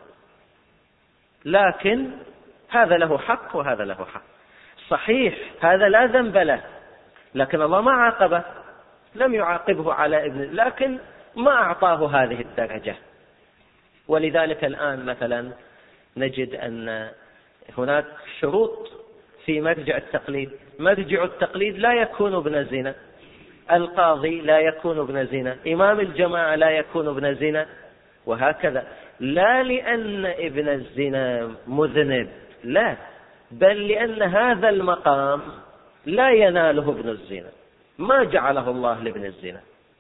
لكن هذا له حق وهذا له حق. صحيح هذا لا ذنب له، لكن الله ما عاقبه، لم يعاقبه على ابن، لكن ما أعطاه هذه الدرجة. ولذلك الآن مثلا نجد أن هناك شروط في مرجع التقليد. مرجع التقليد لا يكون ابن زنا، القاضي لا يكون ابن زنا، إمام الجماعة لا يكون ابن زنا، وهكذا. لا لأن ابن الزنا مذنب، لا، بل لأن هذا المقام لا يناله ابن الزنا، ما جعله الله لابن الزنا.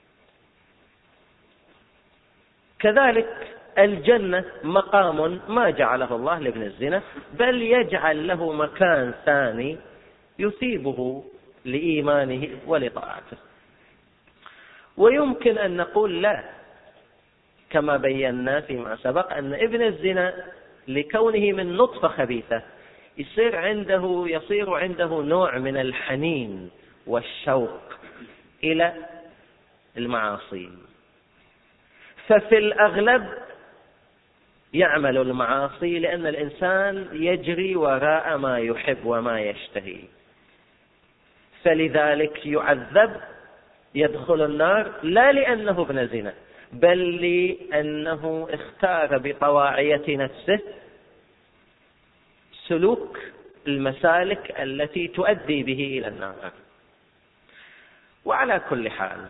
كذلك الجنة مقام ما جعله الله لابن الزنا، بل يجعل له مكان ثاني يثيبه لإيمانه ولطاعته. ويمكن أن نقول لا، كما بينا فيما سبق أن ابن الزنا لكونه من نطفة خبيثة يصير عنده يصير عنده نوع من الحنين والشوق إلى المعاصي، ففي الأغلب يعمل المعاصي لأن الإنسان يجري وراء ما يحب وما يشتهي، فلذلك يعذب يدخل النار، لا لأنه ابن زنا، بل لأنه اختار بطواعية نفسه سلوك المسالك التي تؤدي به إلى النار. وعلى كل حال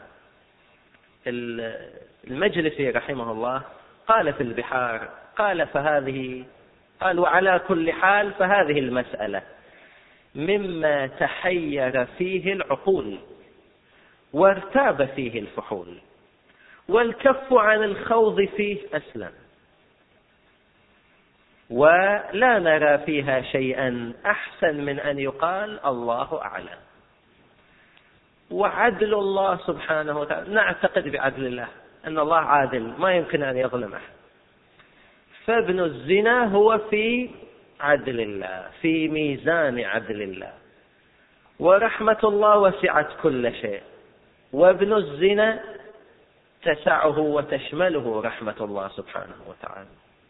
المجلسي رحمه الله قال في البحار، قال فهذه قال وعلى كل حال فهذه المسألة مما تحير فيه العقول وارتاب فيه الفحول، والكف عن الخوض فيه أسلم، ولا نرى فيها شيئا أحسن من أن يقال الله أعلم. وعدل الله سبحانه وتعالى، نعتقد بعدل الله أن الله عادل ما يمكن أن يظلم أحد، فابن الزنا هو في عدل الله، في ميزان عدل الله، ورحمة الله وسعت كل شيء، وابن الزنا تسعه وتشمله رحمة الله سبحانه وتعالى.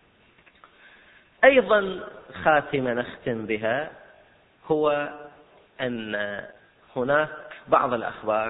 أيضا خاتمة نختم بها هو أن هناك بعض الأخبار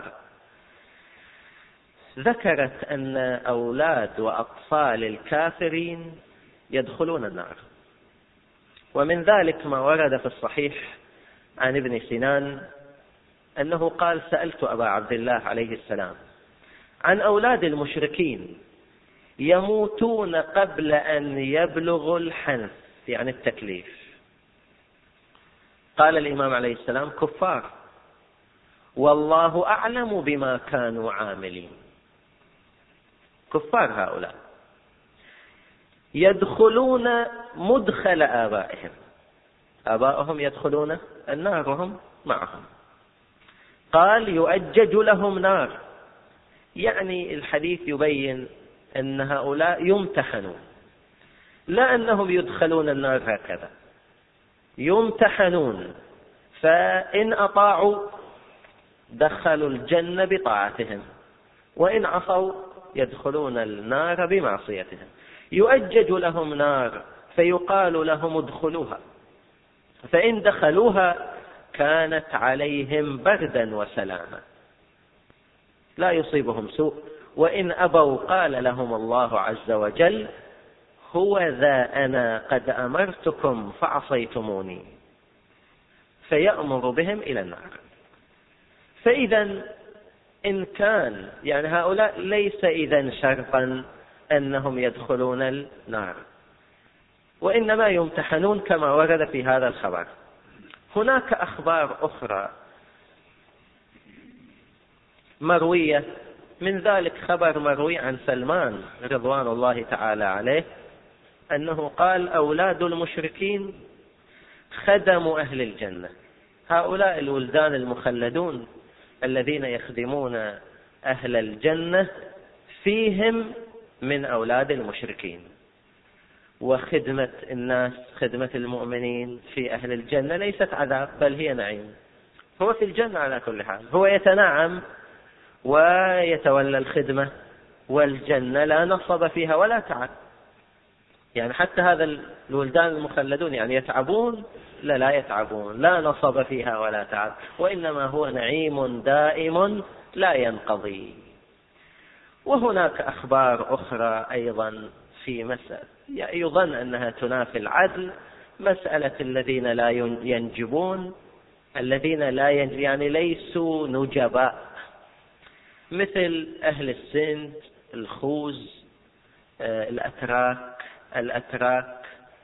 ذكرت أن أولاد وأطفال الكافرين يدخلون النار، ومن ذلك ما ورد في الصحيح عن ابن سنان أنه قال سألت أبا عبد الله عليه السلام عن أولاد المشركين يموتون قبل أن يبلغوا الحنث، يعني التكليف. قال الإمام عليه السلام كفار، والله أعلم بما كانوا عاملين. كفار هؤلاء يدخلون مدخل آبائهم، آبائهم يدخلون النار وهم معهم. قال يؤجج لهم نار، يعني الحديث يبين أن هؤلاء يمتحنون، لا أنهم يدخلون النار هكذا، يمتحنون، فإن أطاعوا دخلوا الجنة بطاعتهم، وإن عصوا يدخلون النار بمعصيتهم. يؤجج لهم نار فيقال لهم ادخلوها، فإن دخلوها كانت عليهم بردا وسلاما لا يصيبهم سوء، وإن أبوا قال لهم الله عز وجل هو ذا أنا قد أمرتكم فعصيتموني، فيأمر بهم إلى النار. فإذا إن كان يعني هؤلاء ليس إذن شرطا أنهم يدخلون النار، وإنما يمتحنون كما ورد في هذا الخبر. هناك أخبار أخرى مروية، من ذلك خبر مروي عن سلمان رضوان الله تعالى عليه أنه قال أولاد المشركين خدم أهل الجنة. هؤلاء الولدان المخلدون الذين يخدمون أهل الجنة فيهم من أولاد المشركين. وخدمة الناس، خدمة المؤمنين في أهل الجنة ليست عذاب بل هي نعيم، هو في الجنة على كل حال، هو يتنعم ويتولى الخدمة، والجنة لا نصب فيها ولا تعب. يعني حتى هذا الولدان المخلدون يعني يتعبون؟ لا لا يتعبون، لا نصب فيها ولا تعب، وإنما هو نعيم دائم لا ينقضي. وهناك أخبار أخرى أيضا في مسألة يظن أنها تنافي العدل، مسألة الذين لا ينجبون، الذين لا ينجب يعني ليسوا نجباء، مثل أهل السند، الخوز، الأتراك الأتراك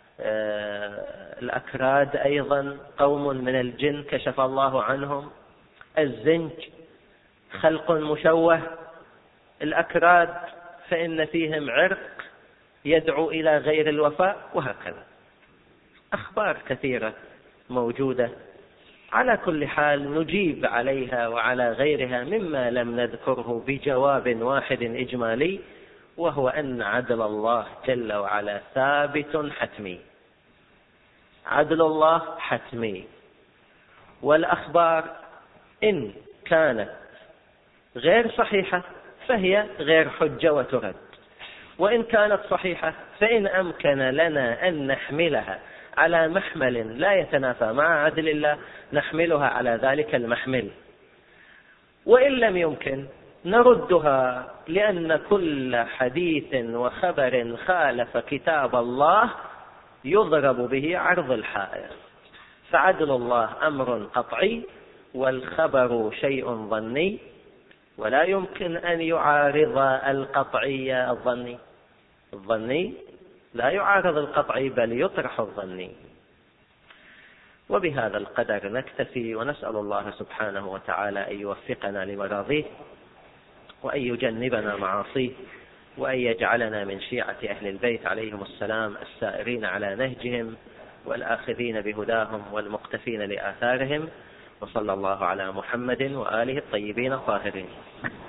الأكراد أيضا قوم من الجن كشف الله عنهم، الزنج خلق مشوه، الأكراد فإن فيهم عرق يدعو إلى غير الوفاء، وهكذا أخبار كثيرة موجودة. على كل حال نجيب عليها وعلى غيرها مما لم نذكره بجواب واحد إجمالي، وهو أن عدل الله جل وعلا ثابت حتمي. عدل الله حتمي، والأخبار إن كانت غير صحيحة فهي غير حجة وترد، وإن كانت صحيحة فإن أمكن لنا أن نحملها على محمل لا يتنافى مع عدل الله نحملها على ذلك المحمل، وإن لم يمكن نردها، لأن كل حديث وخبر خالف كتاب الله يضرب به عرض الحائط. فعدل الله أمر قطعي، والخبر شيء ظني، ولا يمكن أن يعارض القطعي الظني. الظني لا يعارض القطعي بل يطرح الظني. وبهذا القدر نكتفي، ونسأل الله سبحانه وتعالى أن يوفقنا لمراضيه، وأن يجنبنا معاصيه، وأن يجعلنا من شيعة أهل البيت عليهم السلام السائرين على نهجهم والآخذين بهداهم والمقتفين لآثارهم. وصلى الله على محمد وآله الطيبين الطاهرين.